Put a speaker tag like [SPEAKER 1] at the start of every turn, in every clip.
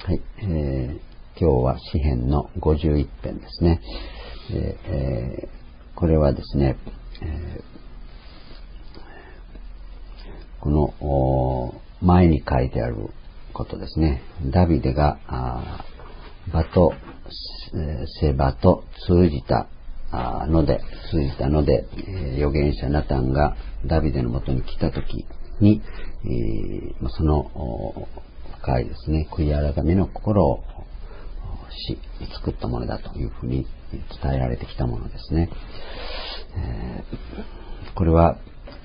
[SPEAKER 1] はい、今日は詩編の51編ですね。これはですね、この前に書いてあることですね。ダビデが場とセバと通じたので、預言者ナタンがダビデのもとに来たときに、その深いですね、悔い改めの心を作ったものだというふうに伝えられてきたものですね。これは、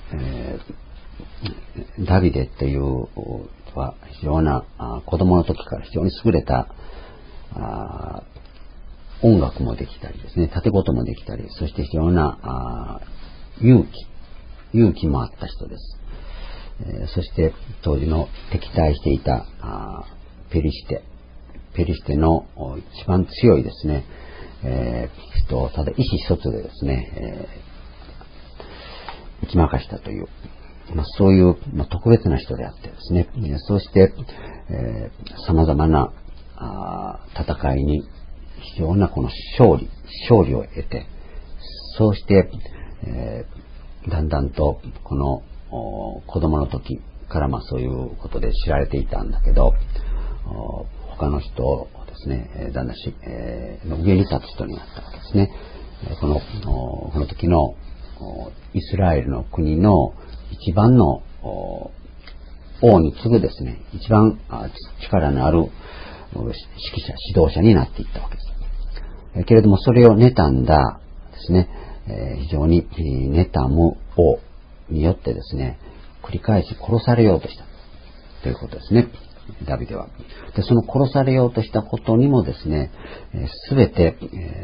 [SPEAKER 1] ダビデというは非常な子供の時から非常に優れた音楽もできたりですね、盾事もできたり、そして非常な勇気もあった人です。そして当時の敵対していたペリシテの一番強いですね、人をただ意思一つでですね、打ち負かしたという、そういう特別な人であってですね、そして様々な戦いに非常なこの勝利を得て、そうして、だんだんとこの子供の時からそういうことで知られていたんだけど、他の人をですね、だんだん上に立つ人になったわけですね。この時のイスラエルの国の一番の王に次ぐですね、一番力のある指導者になっていったわけです。けれどもそれを妬んだですね、非常に妬む王によってですね、繰り返し殺されようとしたということですね、ダビデは。で、その殺されようとしたことにもですね、すべて、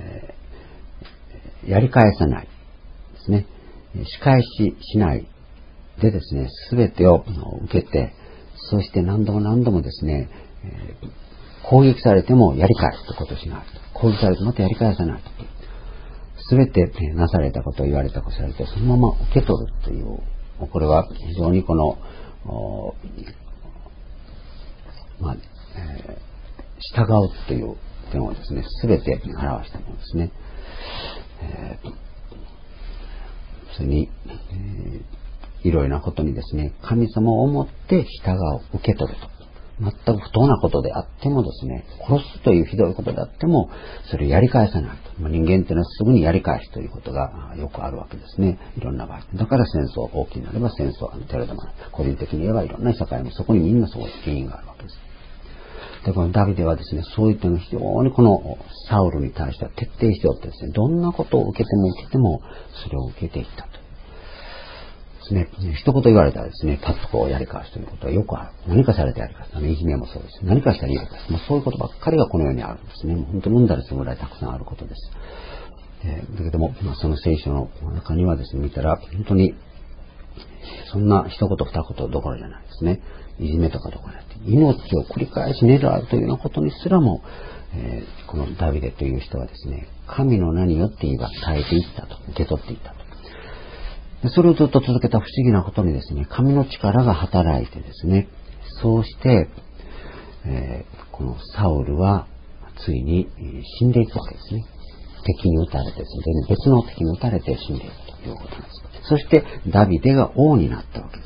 [SPEAKER 1] やり返さないですね、仕返ししないでですね、すべてを受けて、そして何度もですね、攻撃されてもやり返すということをしない。攻撃されてまたやり返さない。すべてなされたことを言われたことをされて、そのまま受け取るという、これは非常にこの、従うという点をですね、すべて表したものですね。それに、いろいろなことにですね、神様を思って従う、受け取ると。全く不当なことであってもですね、殺すというひどいことであっても、それをやり返さないと。人間というのはすぐにやり返すということがよくあるわけですね。いろんな場合。だから戦争大きくなれば戦争はテロでもない。個人的に言えばいろんな社会もそこにみんなそういう原因があるわけです。で、このダビデはですね、そういったの非常にこのサウルに対しては徹底しておってですね、どんなことを受けても、それを受けていったと。一言言われたらですね、パッとこうやり返すということはよくある。何かされてやり返す。いじめもそうです。何かしたらやり返す。そういうことばっかりがこの世にあるんですね。本当にうんだりするぐらいたくさんあることです。だけども、その聖書の中にはですね、見たら、本当に、そんな一言二言どころじゃないですね。いじめとかどころじゃなくて、命を繰り返し狙うというようなことにすらも、このダビデという人はですね、神の名によって言えば耐えていったと、受け取っていったと。それをずっと続けた不思議なことにですね、神の力が働いてですね、そうして、このサウルはついに死んでいくわけですね。敵に撃たれて、別の敵に撃たれて死んでいくということなんです。そしてダビデが王になったわけです。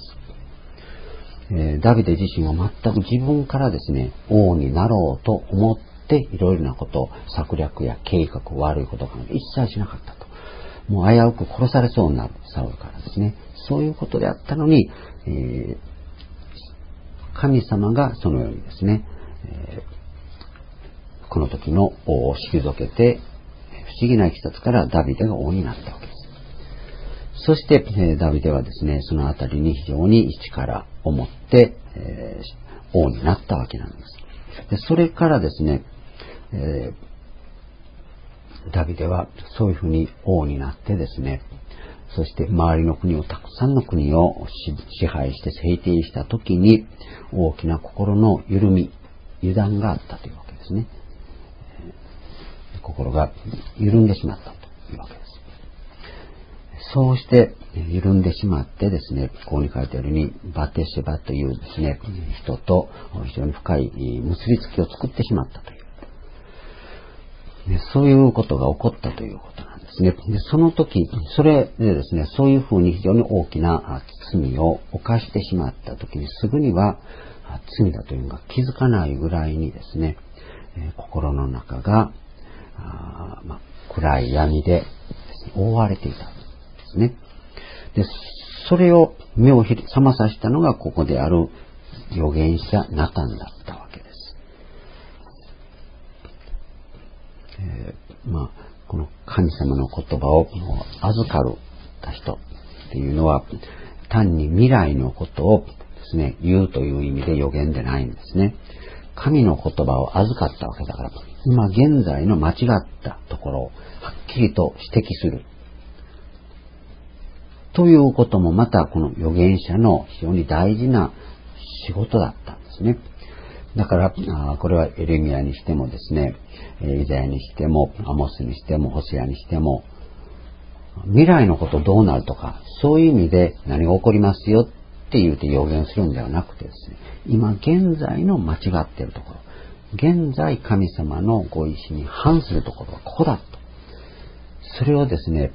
[SPEAKER 1] ダビデ自身は全く自分からですね、王になろうと思っていろいろなこと、策略や計画、悪いことが一切しなかったと。もう危うく殺されそうになるサウルからですね、そういうことであったのに、神様がそのようにですね、この時の王を退けて、不思議な経緯からダビデが王になったわけです。そして、ダビデはですね、そのあたりに非常に力を持って、王になったわけなんです。でそれからですね、ダビデはそういうふうに王になってですね、そして周りの国をたくさんの国を支配して制定したときに大きな心の緩み、油断があったというわけですね。心が緩んでしまったというわけです。 そうして緩んでしまってですね、ここに書いてあるようにバテシェバというですね、人と非常に深い結びつきを作ってしまったという、そういうことが起こったということなんですね。でその時、それでですね、そういうふうに非常に大きな罪を犯してしまった時にすぐには罪だというのが気づかないぐらいにですね、心の中が暗い闇で覆われていたんですね。で、それを目を覚まさせたのがここである預言者ナタンだったわけです。この神様の言葉を預かる人っていうのは単に未来のことをですね、言うという意味で預言でないんですね。神の言葉を預かったわけだから、今現在の間違ったところをはっきりと指摘するということもまたこの預言者の非常に大事な仕事だったんですね。だからこれはエレミヤにしてもですね、イザヤにしてもアモスにしてもホセアにしても、未来のことどうなるとかそういう意味で何が起こりますよって言うて予言するんではなくてですね、今現在の間違っているところ、現在神様のご意志に反するところはここだと、それをですね、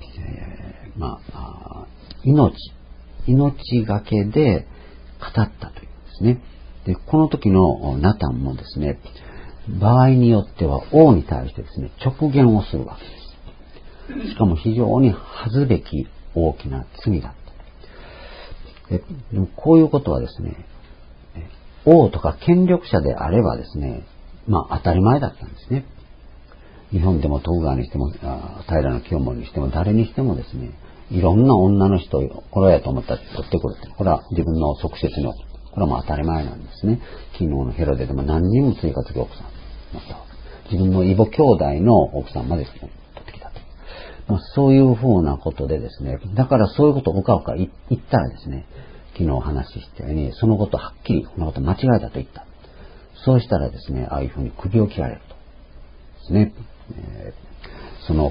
[SPEAKER 1] 命がけで語ったというんですね。で、この時のナタンもですね、場合によっては王に対してですね、直言をするわけです。しかも非常に恥ずべき大きな罪だった。でもこういうことはですね、王とか権力者であればですね、当たり前だったんですね。日本でも徳川にしても平清盛にしても誰にしてもですね、いろんな女の人をこれやと思ったら取ってくるって、これは自分の側室の、これはもう当たり前なんですね。昨日のヘロデでも何人も追加する奥さんだったわけ。自分の異母兄弟の奥さんまで取ってきたと。そういうふうなことでですね、だからそういうことをうかうか言ったらですね、昨日お話ししたように、そのことをはっきり、このこと間違いだと言った。そうしたらですね、ああいうふうに首を切られると。ですね。その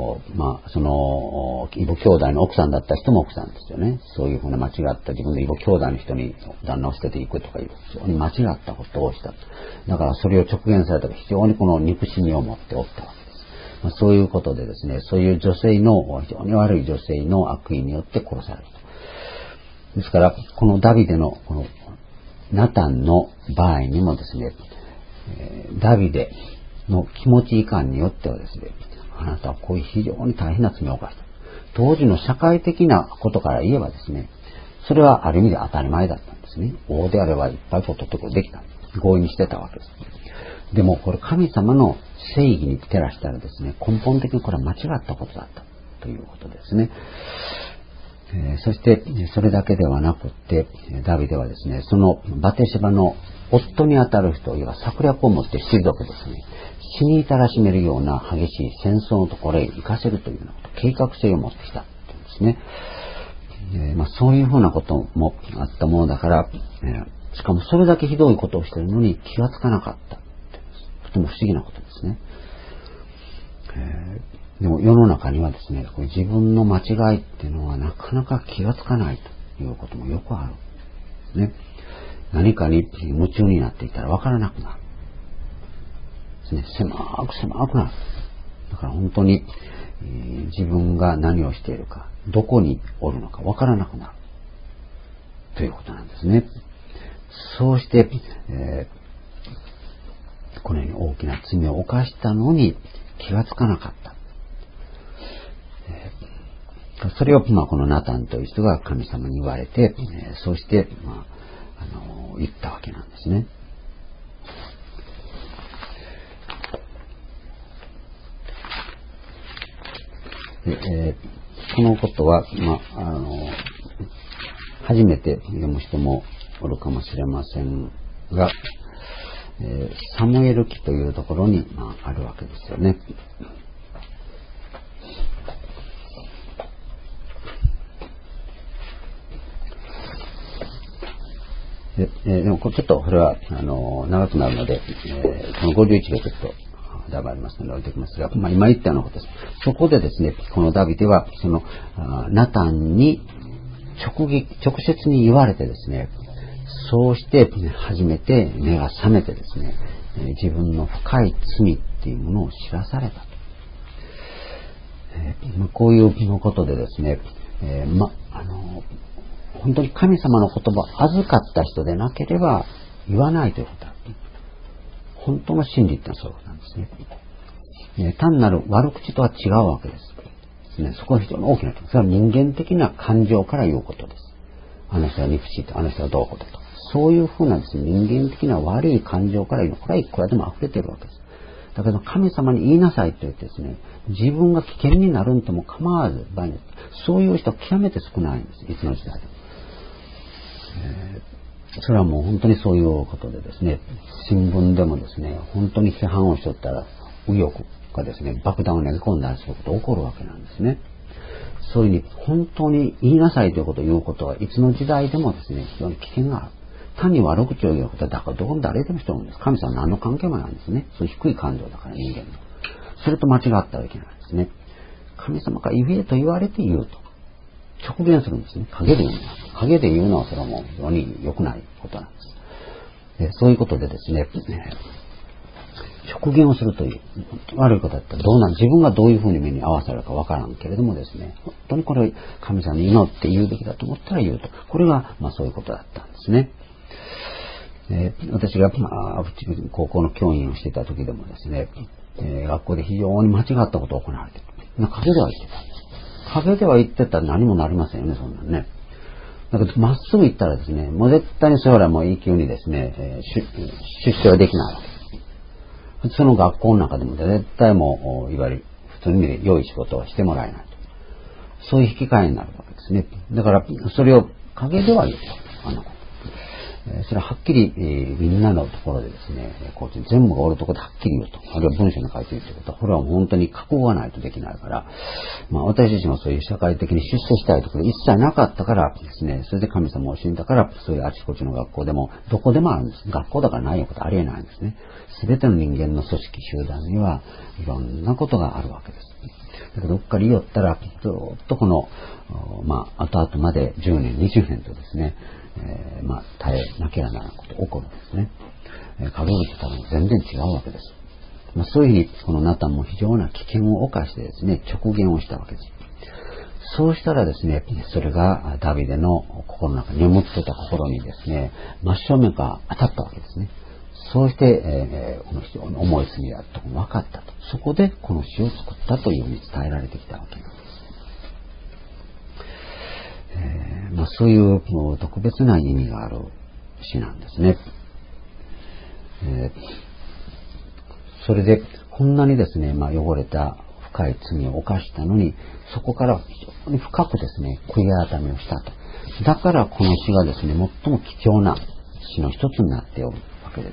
[SPEAKER 1] 異母兄弟の奥さんだった人も奥さんですよね。そういうふうな間違った自分の異母兄弟の人に旦那を捨てていくとかいう非常に間違ったことをした。だからそれを直言されたら非常にこの憎しみを持っておったわけです。そういうことでですね、そういう女性の非常に悪い女性の悪意によって殺されると。ですからこのダビデのこのナタンの場合にもですね、ダビデの気持ちいかんによってはですね、あなたはこういう非常に大変な罪を犯した。当時の社会的なことから言えばですね、それはある意味で当たり前だったんですね。王であればいっぱいことできた。強引にしてたわけです。でもこれ神様の正義に照らしたらですね、根本的にこれは間違ったことだったということですね。そしてそれだけではなくってダビデはですね、そのバテシェバの夫にあたる人、いわば策略を持って退くですね、死に至らしめるような激しい戦争のところへ行かせるというようなこと、計画性を持ってきたというんですね。そういうふうなこともあったものだから、しかもそれだけひどいことをしているのに気がつかなかった。とても不思議なことですね。でも世の中にはですね、これ自分の間違いっていうのはなかなか気がつかないということもよくある。ね、何かに夢中になっていたらわからなくなる。ですね、狭くなる。だから本当に、自分が何をしているか、どこにおるのかわからなくなるということなんですね。そうして、このように大きな罪を犯したのに気がつかなかった。それをこのナタンという人が神様に言われて、そうして言ったわけなんですね。このことは、初めて読む人もおるかもしれませんが、サムエル記というところに、あるわけですよね。でもちょっとこれは長くなるので、この51をちょっとだいぶありますので置いておきますが、今言ったようなことです。そこでですね、このダビデは、その、ナタンに直接に言われてですね、そうして初めて目が覚めてですね、自分の深い罪っていうものを知らされたと。こういうことでですね、本当に神様の言葉を預かった人でなければ言わないということだ。本当の真理ってのはそういうことなんですね。単なる悪口とは違うわけです。そこは非常に大きなこと。それは人間的な感情から言うことです。あの人は憎しいと、あの人はどうこうと。そういうふうなですね、人間的な悪い感情から言うの。これはいくらでも溢れているわけです。だけど神様に言いなさいと言ってですね、自分が危険になるんとも構わず、そういう人は極めて少ないんです。いつの時代でも。それはもう本当にそういうことでですね、新聞でもですね、本当に批判をしとったら、右翼がですね、爆弾を投げ込んだりすることが起こるわけなんですね。そういうふうに本当に言いなさいということを言うことはいつの時代でもですね、非常に危険がある。単に悪口を言うことはだからどこに誰でもしてるんです。神様は何の関係もないんですね。そういう低い感情だから人間の。それと間違ったらいけないんですね。神様から言えと言われて言うと。直言するんですね。陰で言うの。陰で言うのはそれはもう非常に良くないことなんです。そういうことでですね、直言をするという悪いことだったら自分がどういうふうに目に合わせるかわからんけれどもですね、本当にこれを神様に祈って言うべきだと思ったら言うと。これがそういうことだったんですね。私が高校の教員をしていた時でもですね、学校で非常に間違ったことが行われている。陰では言ってたんです。陰では言ってたら何もなりませんよね、そんなんね。だけどまっすぐ言ったらですね、もう絶対にそれはもう永久にですね、出世はできないわけです。普通の学校の中でも絶対もういわゆる普通に良い仕事をしてもらえないと。そういう引き換えになるわけですね。だからそれを陰では言うと。それははっきり、みんなのところでですね、こう全部がおるところではっきり言うと。あるいは文章に書いているということは、これは本当に覚悟がないとできないから、私自身もそういう社会的に出世したいところ一切なかったからですね、それで神様を信じたから、そういうあちこちの学校でも、どこでもあるんです。学校だからないようなことありえないんですね。すべての人間の組織集団にはいろんなことがあるわけです。だけどどっかで言おったら、ずっとこの、後々まで10年、20年とですね、耐えなければならないことが起こるんですね。陰口と多分全然違うわけです。そういうふうに、このナタンも非常な危険を冒してですね、直言をしたわけです。そうしたらですね、それがダビデの心の中に眠っていた心にですね、真正面から当たったわけですね。そうして、この非常に重い罪であると分かったと。そこでこの詩を作ったというふうに伝えられてきたわけなんです。そういう特別な意味がある詩なんですね。それでこんなにですね、汚れた深い罪を犯したのに、そこから非常に深くですね、悔い改めをしたと。だからこの詩がですね、最も貴重な詩の一つになっておるわけです。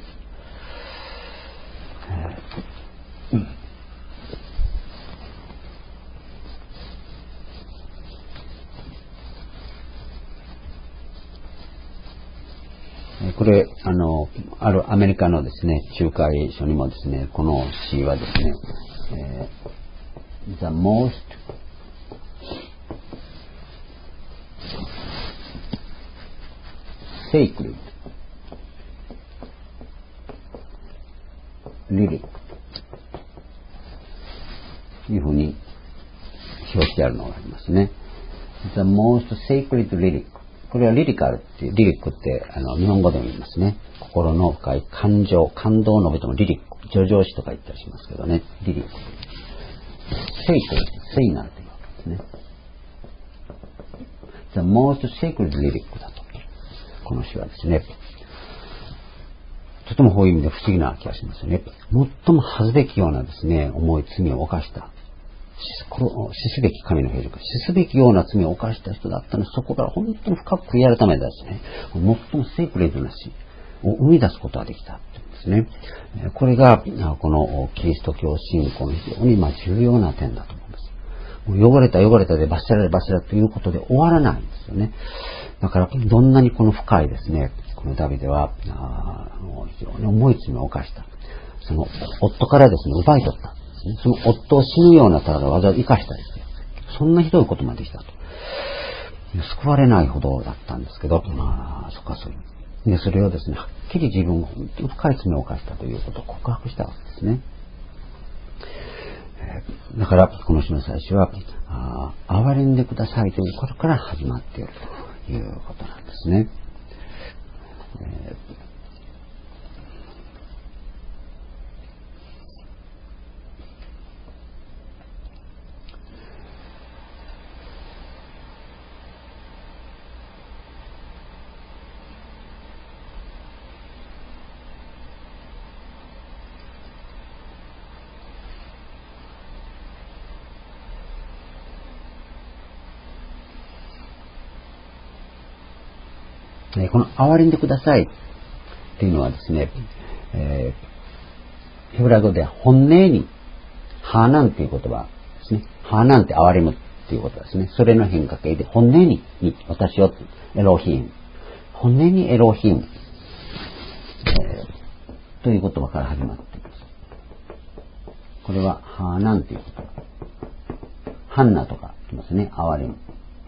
[SPEAKER 1] これあるアメリカのですね仲介書にもですね、この詩はですね、The most sacred lyric というふうに表してあるのがありますね。The most sacred lyric、これはリリカルっていう、リリックって日本語でも言いますね。心の深い感情、感動を述べてもリリック、叙情詩とか言ったりしますけどね、リリック。聖なるというわけですね。The most sacred lyric だと。この詩はですね、とてもこういう意味で不思議な気がしますよね。最も恥ずべきようなですね、重い罪を犯した。死すべき神の兵士、死すべきような罪を犯した人だったので、そこから本当に深く悔い改めたですね、最もセークレッドな死を生み出すことができたというんですね。これがこのキリスト教信仰の非常に重要な点だと思います。もう汚れたで罰せられということで終わらないんですよね。だからどんなにこの深いですね、このダビデは非常に重い罪を犯した。 その夫からですね、奪い取った。その夫を死ぬようなただ技を生かしたりして、そんなひどいことまでしたと。救われないほどだったんですけど、そっかそういう。で、それをですね、はっきり自分が本当に深い罪を犯したということを告白したわけですね。だから、この詩の最初は、憐れんでくださいということから始まっているということなんですね。この憐れんでくださいっていうのはですね、ヘブライ語では本音にハーナンっていう言葉ですね。ハーナンって憐れむっていうことですね。それの変化形で本音に私をエロヒム、本音にエロヒム、という言葉から始まっています。これはハーナンっていう言葉。ハンナとか言いますね。憐れむ。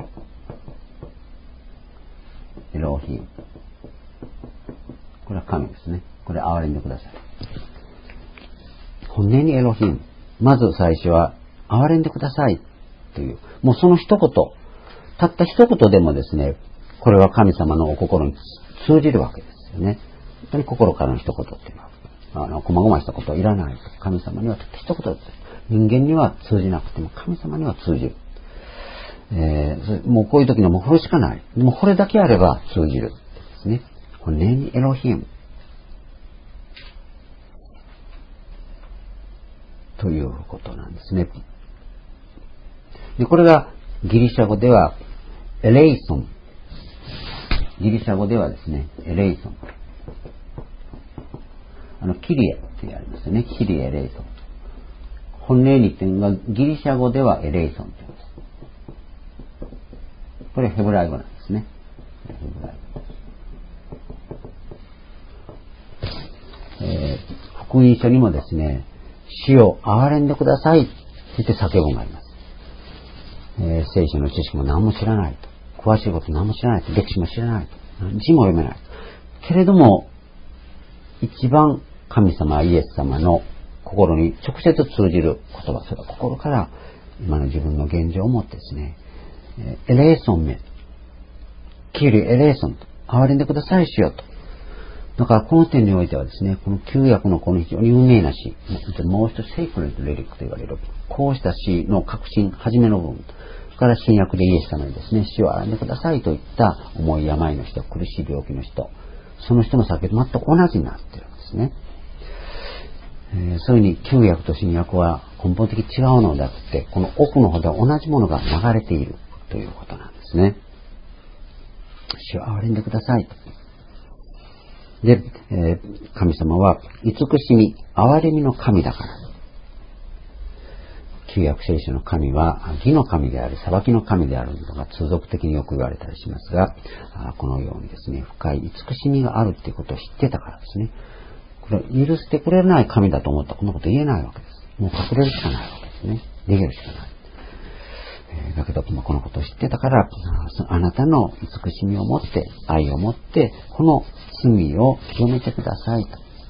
[SPEAKER 1] エロヒム。これは神ですね。これ憐れんでください。本音にエロヒム。まず最初は憐れんでくださいという、もうその一言、たった一言でもですね、これは神様のお心に通じるわけですよね。本当に心からの一言っていうのは、細々したことはいらないと。神様にはたった一言です。人間には通じなくても神様には通じる。もうこういう時にはもうこれしかない。もうこれだけあれば通じるですね。本音にエロヒムということなんですね。で、これがギリシャ語ではエレイソン。ギリシャ語ではですね、エレイソン。キリエってやりますよね。キリエレイソン。本音にっていうのがギリシャ語ではエレイソンと言います。これヘブライ語なんですね。ヘブライ語。福音書にもですね、死を憐れんでくださいって言って叫ぶがあります。聖書の知識も何も知らないと。詳しいこと何も知らないと。歴史も知らないと。字も読めない。けれども、一番神様、イエス様の心に直接通じる言葉、それは心から今の自分の現状を持ってですね、エレーソンメ、キリエレーソンと、憐れんでくださいしようと。だからこの点においてはですね、この旧約のこの非常に有名な詩、もう一つセイクレットレリックと言われる、こうした詩の核心、初めの部分から新約でイエス様にですね、死を憐れんでくださいといった重い病の人、苦しい病気の人、その人の叫びと全く同じになっているんですね。そういうふうに旧約と新約は根本的に違うのであって、この奥の方では同じものが流れているということなんですね。死を憐れんでくださいと。で、神様は慈しみ、憐れみの神だから。旧約聖書の神は義の神である、裁きの神であるのが通俗的によく言われたりしますが、このようにですね、深い慈しみがあるということを知ってたからですね。これ許してくれない神だと思ったらこんなこと言えないわけです。もう隠れるしかないわけですね。逃げるしかない。だけど、このことを知ってたから、あなたの慈しみを持って、愛を持って、この罪を清めてくださいと。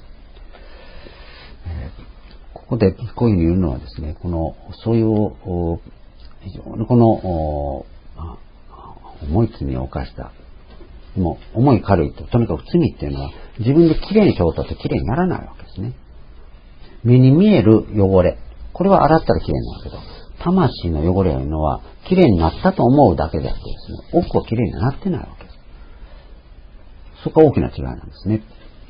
[SPEAKER 1] ここでこういうふうに言うのはですね、そういう非常に重い罪を犯した。でも重い軽いと、とにかく罪っていうのは自分できれいにしようとってきれいにならないわけですね。目に見える汚れ、これは洗ったらきれいになるけど、魂の汚れというのはきれいになったと思うだけであってですね、奥はきれいになってないわけです。そこが大きな違いなんですね。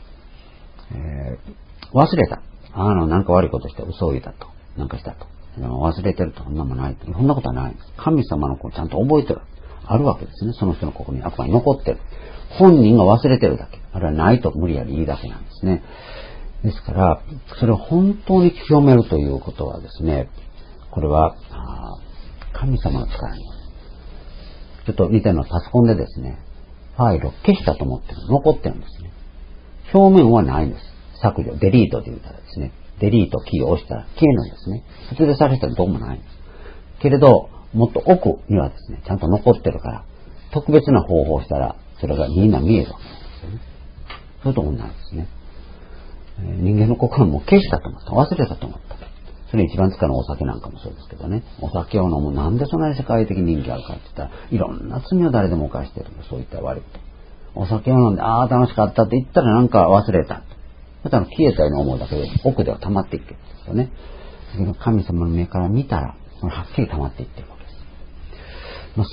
[SPEAKER 1] 忘れた。なんか悪いことして嘘を言ったと。なんかしたと。忘れてると。そんなもないと。そんなことはないんです。神様の子をちゃんと覚えてる。あるわけですね。その人の心に悪魔に残ってる。本人が忘れてるだけ。あれはないと無理やり言いだけなんですね。ですから、それを本当に清めるということはですね、これは、神様の力に。ちょっと似てるのはパソコンでですね、ファイルを消したと思ってる。残ってるんですね。表面はないんです。 削除、デリートで言ったらですね、デリートキーを押したら消えるんですね。普通でされたらどうもないんです。けれど、もっと奥にはですね、ちゃんと残ってるから、特別な方法をしたら、それがみんな見えるわけですよね。それと同じですね。人間の心も消したと思った。忘れたと思った。それ一番使うのはお酒なんかもそうですけどね。お酒を飲む。なんでそんなに世界的に人気あるかって言ったら、いろんな罪を誰でも犯してる。そういった悪いこと。お酒を飲んで、ああ楽しかったって言ったらなんか忘れた。また消えたように思うだけで、奥では溜まっていくんですよね。神様の目から見たら、はっきり溜まっていってるわけです。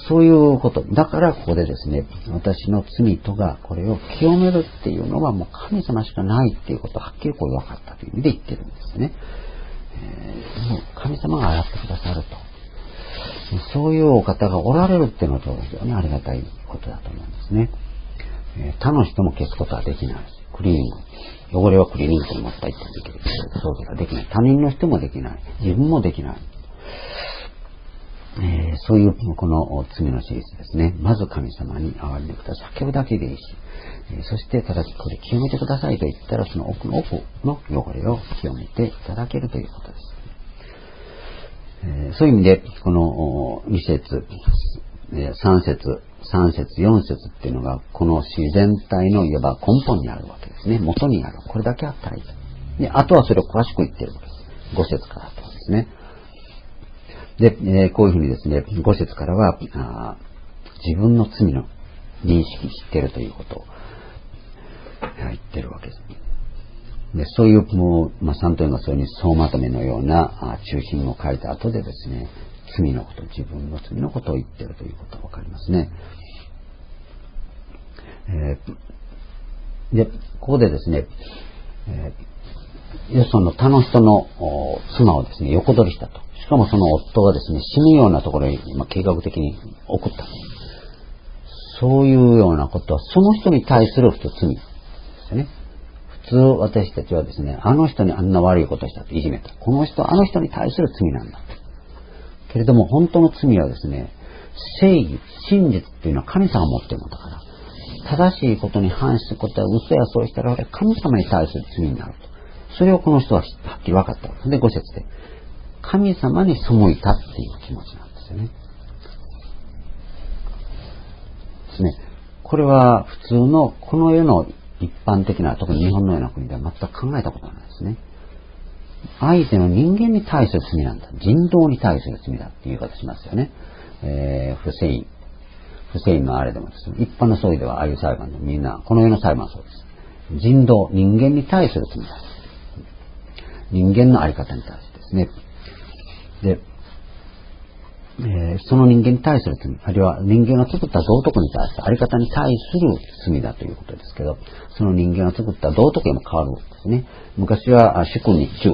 [SPEAKER 1] そういうこと。だからここでですね、私の罪とがこれを清めるっていうのはもう神様しかないっていうことをはっきりこう分かったという意味で言ってるんですね。もう神様が洗ってくださると。そういうお方がおられるっていうのは非常にありがたいことだと思うんですね。他の人も消すことはできないし、クリーニング。汚れはクリーニングに持ったりってできる。そういうことができない。他人の人もできない。自分もできない。そういうこの罪のシリーズですね。まず神様に憐れんでください。叫ぶだけでいいし、そしてただこれ清めてくださいと言ったらその奥の奥の汚れを清めていただけるということです。そういう意味でこの2節、3節、3節、4節っていうのがこの自然体のいわば根本にあるわけですね。元にある。これだけあったらいい。で、あとはそれを詳しく言ってるわけです。5節からとですね。で、こういうふうにですね、5節からは自分の罪の認識知っているということを言ってるわけです。で、そういうもう、3と4がそういう総まとめのような中心を書いた後でですね、罪のこと、自分の罪のことを言っているということがわかりますね。で、ここでですね、よその他の人の妻をですね、横取りしたと。しかもその夫がですね、死ぬようなところに計画的に送った。そういうようなことは、その人に対する罪ですよね。普通私たちはですね、あの人にあんな悪いことをしたといじめた。この人はあの人に対する罪なんだ。けれども本当の罪はですね、正義、真実っていうのは神様が持っているのだから、正しいことに反することは嘘やそうしたら神様に対する罪になると。それをこの人ははっきり分かったわけで、5節で神様に背いたっていう気持ちなんですよね。ですね。これは普通のこの世の一般的な、特に日本のような国では全く考えたことないですね。相手の人間に対する罪なんだ。人道に対する罪だっていう言い方しますよね。フセインのあれでもですね、一般の葬儀ではああいう裁判でみんな、この世の裁判はそうです。人道、人間に対する罪だ。人間のあり方に対してですね。で、その人間に対する罪、あるいは人間が作った道徳に対して、あり方に対する罪だということですけど、その人間が作った道徳にも変わるんですね。昔は主君に忠、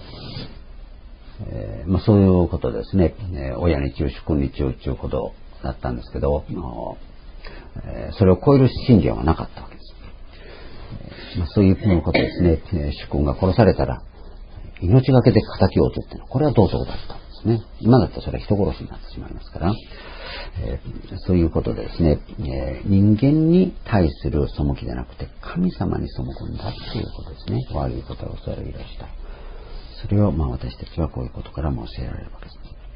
[SPEAKER 1] そういうことですね。親に忠、主君に忠ということだったんですけど、それを超える信条はなかったわけです。そういうことですね。主君が殺されたら命がけで敵を撃つっていうのは、これは道徳だったんですね。今だったらそれは人殺しになってしまいますから、そういうことでですね、人間に対する背きじゃなくて神様に背くんだっていうことですね。悪いことを恐れ入らした。それを私たちはこういうことからも教えられるわけ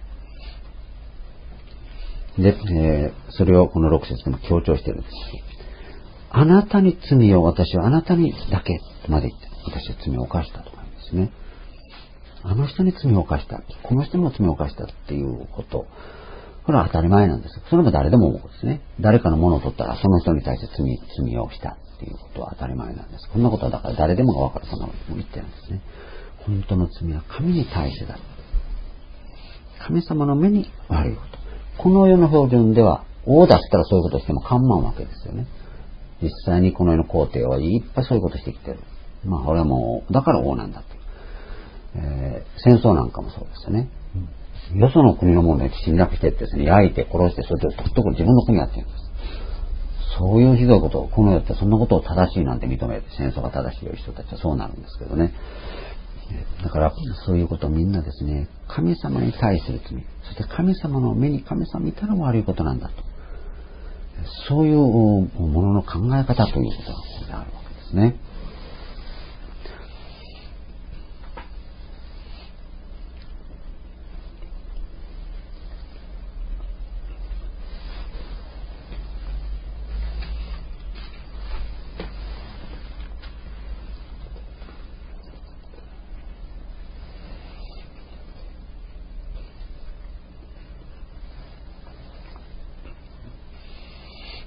[SPEAKER 1] です。で、それをこの6節でも強調しているんです。あなたに罪を、私はあなたにだけまで言って、私は罪を犯したとかですね。あの人に罪を犯した、この人にも罪を犯したっていうこと、これは当たり前なんです。それも誰でも思うんですね。誰かのものを取ったらその人に対して罪をしたっていうことは当たり前なんです。こんなことはだから誰でもが分かる、そんなことも言ってるんですね。本当の罪は神に対してだ。神様の目に悪いこと。この世の標準では王だったらそういうことをしても構わんわけですよね。実際にこの世の皇帝はいっぱいそういうことしてきてる。これはもうだから王なんだって。戦争なんかもそうですよね。よその国のもので侵略してですね、焼いて殺して、それでとっとこ自分の国やってるんです。そういうひどいことを、この世ってそんなことを正しいなんて認めて、戦争が正しい人たちはそうなるんですけどね。だからそういうことをみんなですね、神様に対する罪、そして神様の目に神様見たら悪いことなんだと、そういうものの考え方ということがここであるわけですね。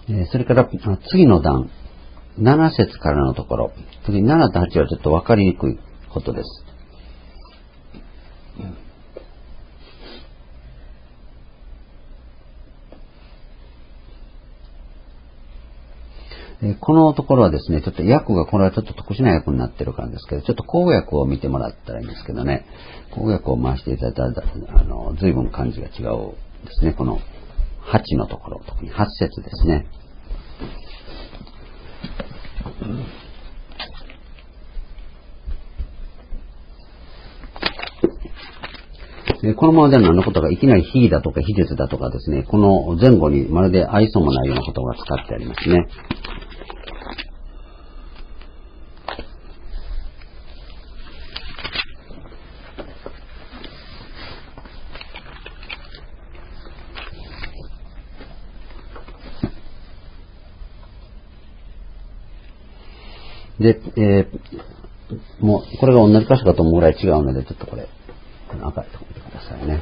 [SPEAKER 1] それから次の段、7節からのところ、次7と8はちょっと分かりにくいことです。このところはですね、ちょっと訳が、これはちょっと特殊な訳になってるからですけど、ちょっと公訳を見てもらったらいいんですけどね、公訳を回していただいたら、随分漢字が違うですね。この8のところ、特に8節ですね。このままでは何のことがいきなり非だとか非術だとかですね、この前後にまるで愛想もないようなことが使ってありますね。で、もう、これが同じ箇所かと思うぐらい違うので、ちょっとこれ、赤いとこ見てくださいね。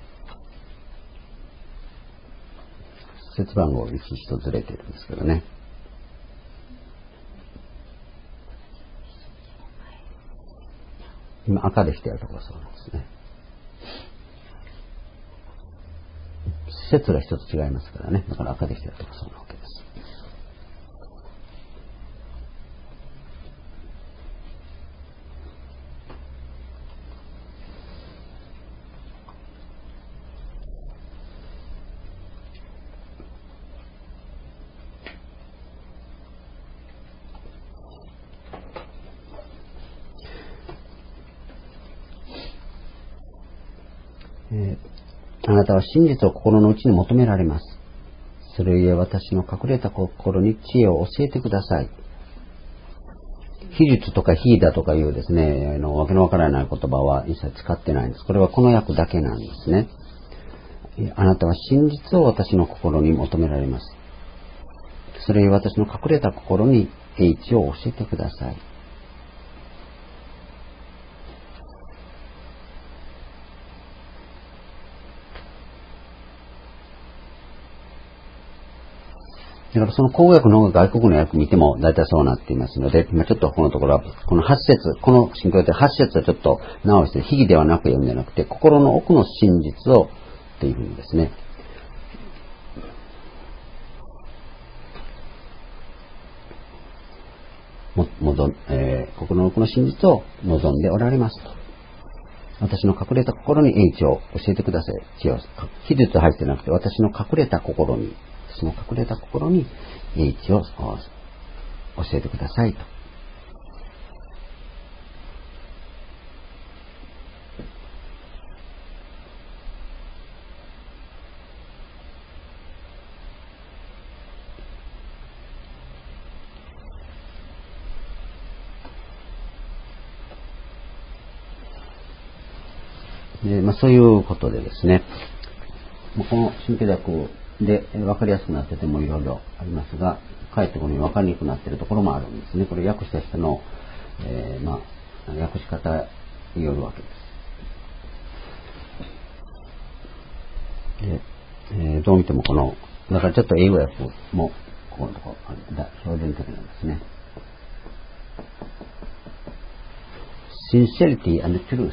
[SPEAKER 1] 節番号1一ずれてるんですけどね。今赤でしてあるところそうなんですね。節が一つ違いますからね。だから赤でしてあるところそうなわけです。あなたは真実を心の内に求められます。それゆえ私の隠れた心に知恵を教えてください。非術とか非だとかいうですね、わけのわからない言葉は一切使ってないんです。これはこの訳だけなんですね。あなたは真実を私の心に求められます。それゆえ私の隠れた心に英知を教えてください。だからその公訳の方が外国の訳見ても大体そうなっていますので、今ちょっとこのところは、この8節、この信仰で8節はちょっと直して、秘義ではなく読むんじゃなくて、心の奥の真実をというふうにですね、心の奥の真実を望んでおられますと。私の隠れた心に英知を教えてください。違う。秘術入ってなくて、私の隠れた心に、その隠れた心に英知を教えてくださいと。でそういうことでですね、この神経学で分かりやすくなっててもいろいろありますが、かえってこのように分かりにくくなっているところもあるんですね。これ訳した人の、訳し方によるわけです。でどう見てもこの、だからちょっと英語訳もここのところ標準的なんですね。Sincerity and truth。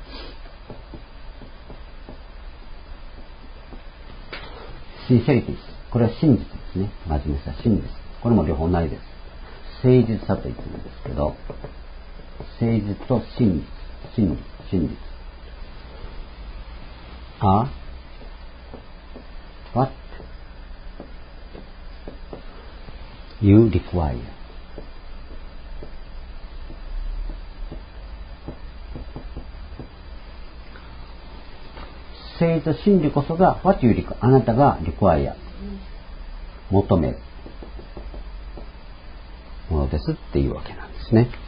[SPEAKER 1] シンセリティ、これは真実ですね。真面目さ、真実。これも両方ないです。誠実さと言ってるんですけど、誠実と真実。真実。what you require。誠実と真理こそが what you require、 あなたが require、 求めるものですっていうわけなんですね。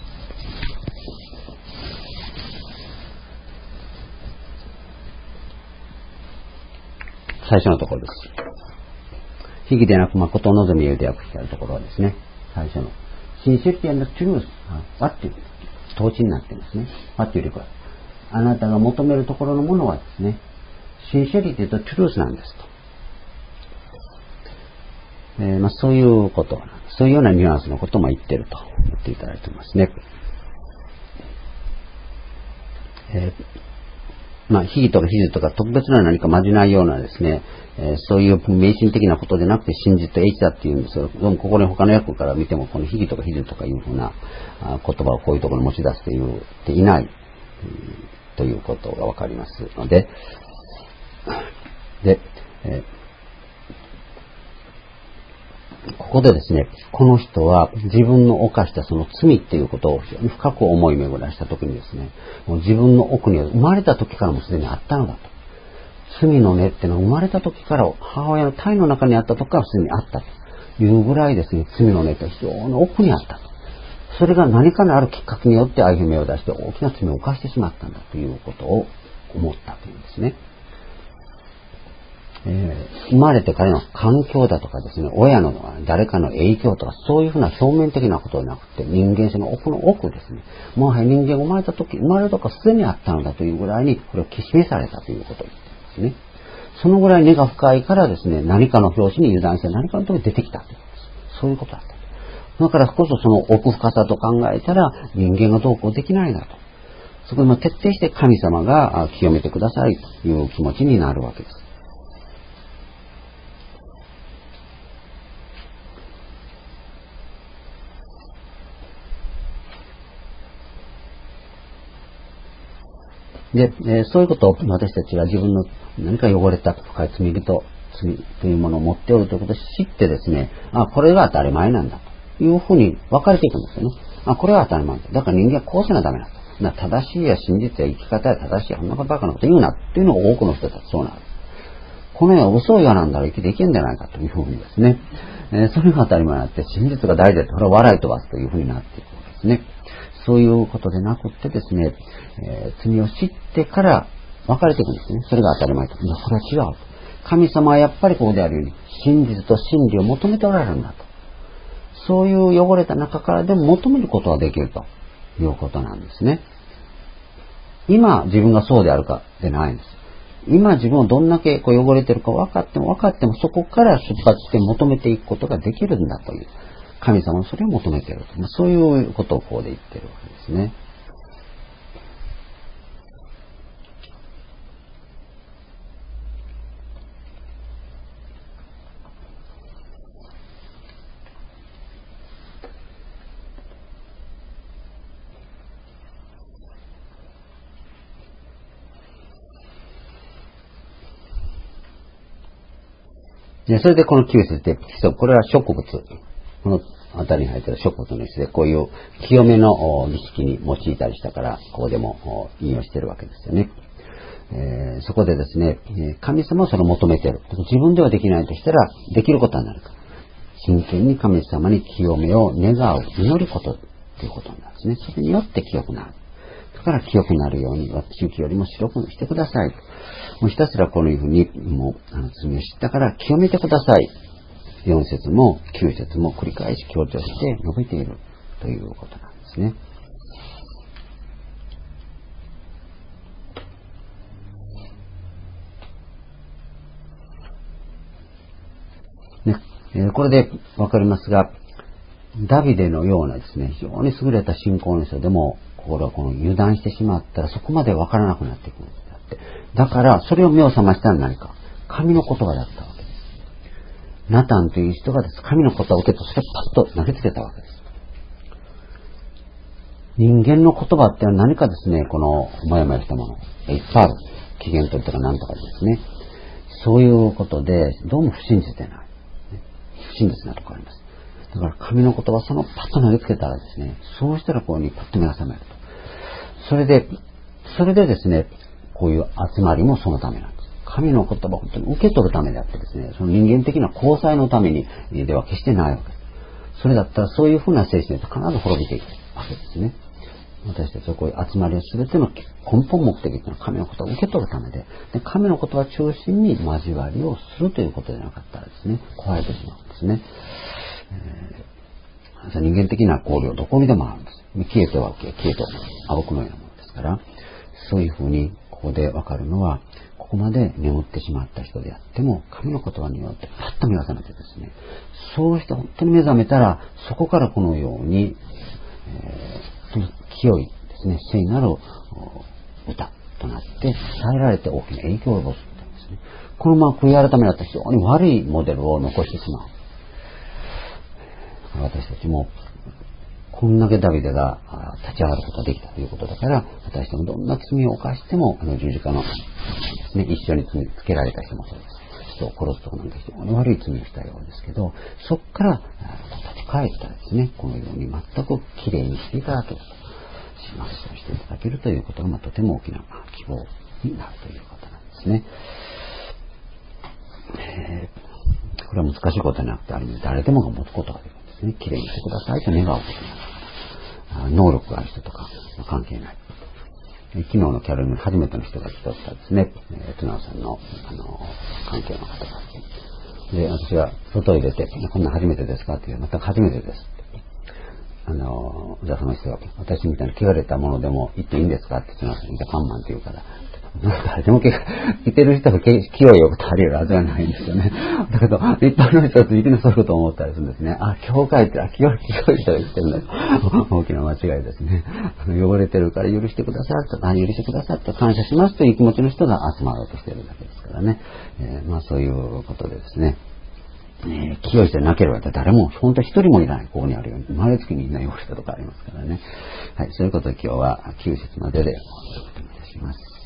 [SPEAKER 1] 最初のところです。秘義でなく誠を望みゆで訳してあるところはですね、最初の Sincerity and truth、 what you、 統治になっていますね。what you require、 あなたが求めるところのものはですね、Sincerityと truth なんですと。 そういうこと、そういうようなニュアンスのことも言ってると言っていただいてますね。悲劇とか悲劇とか特別な何かまじないようなですね、そういう迷信的なことでなくて真実と英知だっていうんですよ。でもここに他の訳から見てもこの悲劇とか悲劇とかいうふうな言葉をこういうところに持ち出していないということがわかりますので、ここでですね、この人は自分の犯したその罪っていうことを非常に深く思い巡らしたときにですね、もう自分の奥には生まれた時からもすでにあったのだと。罪の根っていうのは生まれた時から母親の体の中にあった時からすでにあったというぐらいですね、罪の根って非常に奥にあったと。それが何かのあるきっかけによって歩みを出して大きな罪を犯してしまったんだということを思ったというんですね。生まれてからの環境だとかですね、親の誰かの影響とかそういうふうな表面的なことでなくて、人間性の奥の奥ですね、もはや人間が生まれるとかすでにあったのだというぐらいにこれを示されたということを言っていますね。そのぐらい根が深いからですね、何かの表紙に油断して何かの時に出てきたということです。そういうことだった。だからこそその奥深さと考えたら人間がどうこうできないなと。そこで徹底して神様が清めてくださいという気持ちになるわけです。で、そういうことを私たちは自分の何か汚れた深い罪というものを持っておるということを知ってですね、これが当たり前なんだというふうに分かれていくんですよね。これは当たり前だ。だから人間はこうせなダメだと。正しいや真実や生き方や正しいやこんなバカなこと言うなっていうのを多くの人たちそうなる。この世は嘘を言わなんだら生きていけんじゃないかというふうにですね、それが当たり前になって真実が大事でそれは笑い飛ばすというふうになっていくわけですね。そういうことでなくってですね、罪を知ってから分かれていくんですね。それが当たり前と。これは違う。神様はやっぱりここであるように真実と真理を求めておられるんだと。そういう汚れた中からでも求めることができるということなんですね。今自分がそうであるかでないんです。今自分はどんだけ汚れてるか分かってもそこから出発して求めていくことができるんだという。神様はそれを求めていると。そういうことをここで言っているわけですね。それでこの9節で、これは諸国物。この辺りに入っている諸国の詩で、こういう清めの儀式に用いたりしたから、ここでも引用しているわけですよね。そこでですね、神様はそれを求めている。自分ではできないとしたら、できることはなるか。真剣に神様に清めを願う、祈ることということなんですね。それによって清くなる。だから清くなるように、私よりも白くしてください。もうひたすらこのように、もう罪を知ったから清めてください。4節も9節も繰り返し強調して述べているということなんですね。これでわかりますが、ダビデのようなですね、非常に優れた信仰の人でも、心が油断してしまったらそこまでわからなくなっていくんです。だから、それを目を覚ましたのは何か。神の言葉だったわけです。ナタンという人がです、神の言葉を受けて、それをパッと投げつけたわけです。人間の言葉って何かですね、このもやもやしたもの、いっぱいある。機嫌取りとか何とかですね。そういうことで、どうも不信じてない。不真実なところあります。だから神の言葉をそのパッと投げつけたらですね、そうしたらここにパッと目が覚めると。それでですね、こういう集まりもそのためなんです。神の言葉を本当に受け取るためであってですね、その人間的な交際のためにでは決してないわけです。それだったらそういうふうな精神で必ず滅びていくわけですね。私たちはこういう集まりをすべての根本目的というのは神の言葉を受け取るためで、神の言葉を中心に交わりをするということでなかったらですね、壊れてしまうんですね。人間的な交流はどこにでもあるんです。消えては消えては青くのようなものですから、そういうふうにここでわかるのは、 ここまで眠ってしまった人であっても、神の言葉によってパッと目が覚めてですね、そうして本当に目覚めたら、そこからこのように、その清いですね、聖なる歌となって伝えられて大きな影響を及ぼすんですね。このまま悔い改めだった非常に悪いモデルを残してしまう。私たちもこんだけダビデが立ち上がることができたということだから、私どもどんな罪を犯しても十字架のですね、一緒につけられた人もそうです。人を殺すとかなんか非常に悪い罪をしたようですけど、そこから立ち返ったらですね、このように全くきれいにしていただけるとします。そうしていただけるということがとても大きな希望になるということなんですね。これは難しいことじゃなくて、ある意味誰でもが持つことができるんですね。きれいにしてくださいと願うことになる。能力がある人とか関係ない。昨日のキャロルに初めての人が来とったですね。津直さんの関係の方があって。で、私が外へ出て、こんな初めてですかって言うと、全く初めてですって。じゃあその人が、私みたいに汚れたものでも言っていいんですかって津直さんに、パンマンって言うから、誰でも着てる人が清いよくあり得るはずはないんですよね。だけど、一般の人はついてのそういうことを思ったりするんですね。教会って清い人が言ってるんだよ。大きな間違いですね。汚れてるから許してくださいと、許してくださいと感謝しますという気持ちの人が集まろうとしているだけですからね。そういうことでですね。清い人でなければ誰も、本当一人もいない。ここにあるように。生まれつきみんな汚れたとかありますからね。はい、そういうことを今日は9節まででお届けいたします。